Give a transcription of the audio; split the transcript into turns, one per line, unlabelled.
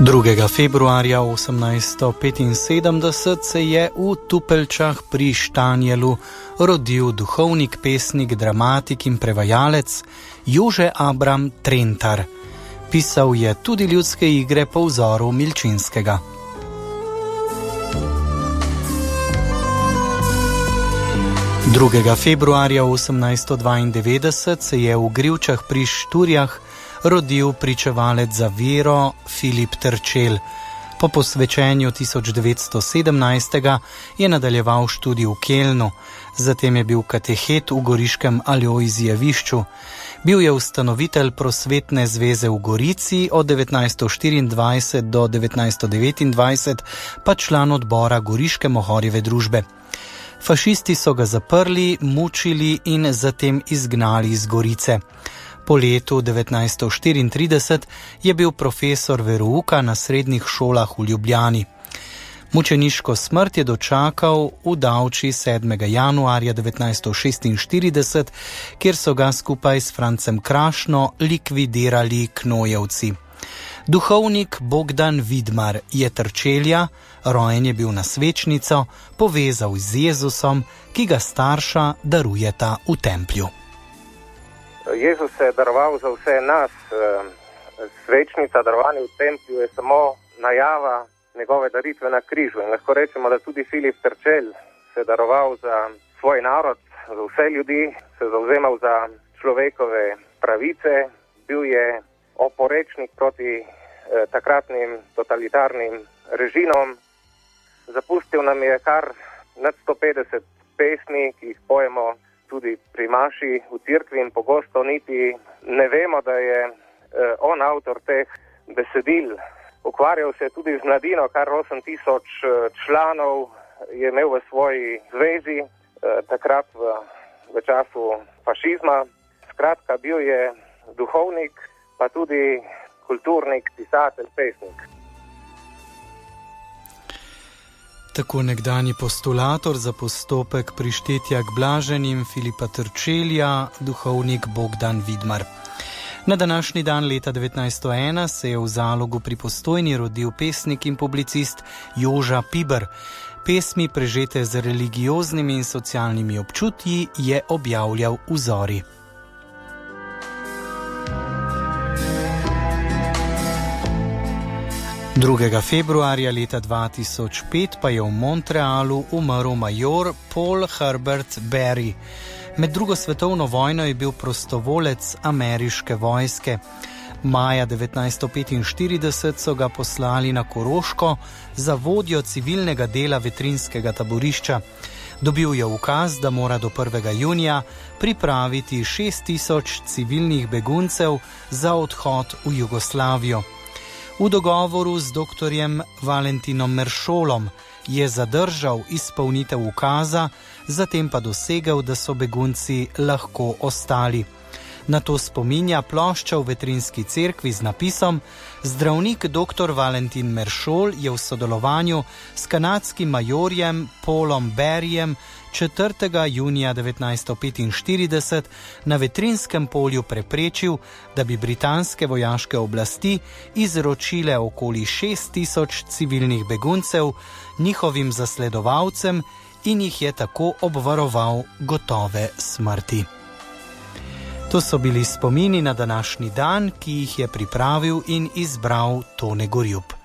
2. februarja 1875 se je v Tupeljčah pri Štanjelu rodil duhovnik, pesnik, dramatik in prevajalec Jože Abram Trentar. Pisal je tudi ljudske igre po vzoru Milčinskega. 2. februarja 1892 se je v Grivčah pri Šturjah rodil pričevalec za vero Filip Terčelj. Po posvečenju 1917. je nadaljeval študij v Kelnu, zatem je bil katehet v goriškem Alojzijevišču. Bil je ustanovitelj Prosvetne zveze v Gorici od 1924 do 1929, pa član odbora Goriške mohorjeve družbe. Fašisti so ga zaprli, mučili in zatem izgnali iz Gorice. Po letu 1934 je bil profesor verouka na srednjih šolah v Ljubljani. Mučeniško smrt je dočakal v Davči 7. januarja 1946, kjer so ga skupaj s Francem Krašno likvidirali knojevci. Duhovnik Bogdan Vidmar je Terčelja, rojen je bil na svečnico, povezal z Jezusom, ki ga starša darujeta v templju.
Jezus se je daroval za vse nas. Svečnica, darovanje v templju je samo najava njegove daritve na križu. In lahko rečemo, da tudi Filip Terčelj se je daroval za svoj narod, za vse ljudi, se je zavzemal za človekove pravice, bil je oporečnik proti takratnim totalitarnim režimom. Zapustil nam je kar nad 150 pesmi, ki jih pojemo tudi pri maši v cerkvi in pogosto niti ne vemo, da je on avtor teh besedil. Ukvarjal se je tudi z mladino, kar 8000 članov je imel v svoji zvezi, takrat v času fašizma. Skratka, bil je duhovnik, pa tudi kulturnik, pisatelj, pesnik.
Tako nekdanji postulator za postopek prištetja k blaženim Filipa Terčelja, duhovnik Bogdan Vidmar. Na današnji dan leta 1901 se je v Zalogu pri Postojni rodil pesnik in publicist Joža Piber. Pesmi, prežete z religioznimi in socialnimi občutji, je objavljal v Zori. Drugega februarja leta 2005 pa je v Montrealu umrl major Paul Herbert Barry. Med drugo svetovno vojno je bil prostovolec ameriške vojske. Maja 1945 so ga poslali na Koroško za vodjo civilnega dela vetrinskega taborišča. Dobil je ukaz, da mora do 1. junija pripraviti 6000 civilnih beguncev za odhod v Jugoslavijo. V dogovoru z doktorjem Valentinom Meršolom je zadržal izpolnitev ukaza, zatem pa dosegel, da so begunci lahko ostali. Na to spominja plošča v vetrinski cerkvi z napisom: Zdravnik dr. Valentin Meršol je v sodelovanju s kanadskim majorjem Paulom Barryjem 4. junija 1945 na vetrinskem polju preprečil, da bi britanske vojaške oblasti izročile okoli 6000 civilnih beguncev njihovim zasledovalcem in jih je tako obvaroval gotove smrti. To so bili spomini na današnji dan, ki jih je pripravil in izbral Tone Gorjup.